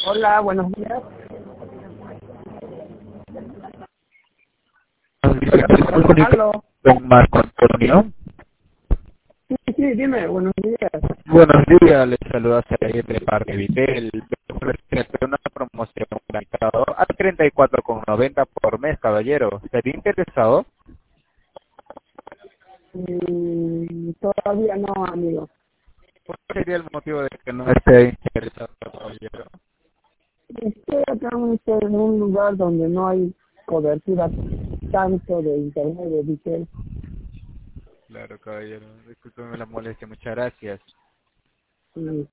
Hola, buenos días. Aló. Con Marco Antonio. Sí, sí, dime, buenos días. Buenos días, les saluda Said de Parque Vitel. Ofrece una promoción mercado a 34,90 por mes, caballero. ¿Estaría interesado? Todavía no, amigo. ¿Cuál sería el motivo de que no esté interesado, caballero? Estoy acá en un lugar donde no hay cobertura tanto de internet de Vitel. Claro, caballero. Discúlpeme la molestia, muchas gracias. Sí.